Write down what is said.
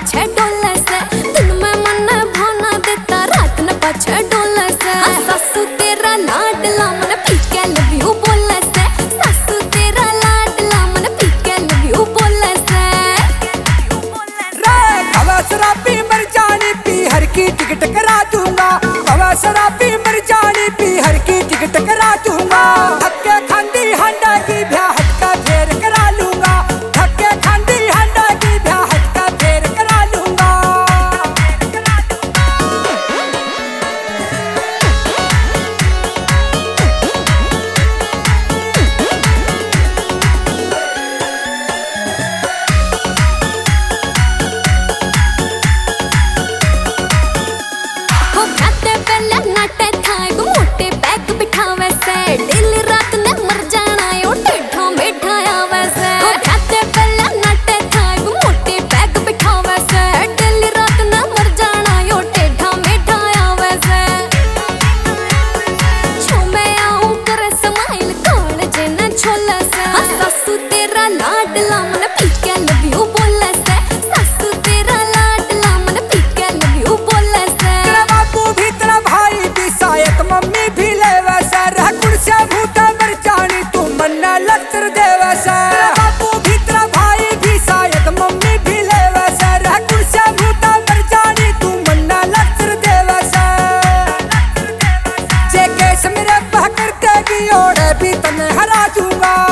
पीछे डोले से, दिन में मन भाना देता रात न पीछे डोले से। सासू तेरा लाडला मन पीके लव यू बोले से, सासू तेरा लाडला मन पीके लव यू बोले से। रे कवा शराबी मर जानी पी हर की टिकट करा दूंगा, कवा शराबी मर जानी पी हर की टिकट करा दूंगा। धक्के खांदी हांडा की ब्याह हटका फेर करा लूंगा, धक्के खांदी हांडा की ब्याह हटका फेर करा लूंगा। हो खाते पहले नाटे थाए को मोटे बैग बिठावे से, दिल रात ने मर जाना यो टेढ़ा मेढ़ा आवे से। हो खाते पहले नाटे थाए को मोटे बैग बिठावे से, दिल रात ने मर जाना यो टेढ़ा मेढ़ा आवे से। छो मैं आऊं करे स्माइल काल जेना छोले से, सासू तेरा लाडला मन पीके लव यू बोले से, सासू तेरा लाडला मन पीके लव यू बोले से। तेरा बापू भी तेरा भाई भी शायद मम्मी भी ले वैसा, रह कुर्सिया भूता मर जानी तू मन्ना लतर दे वैसा। तेरा बापू भी तेरा भाई भी शायद मम्मी भी ले वैसा, रह कुर्सिया भूता मर जानी तू मन्ना लतर दे वैसा। जे केस मेरे बह करते भी ओढ़े भी तने हरा दूंगा।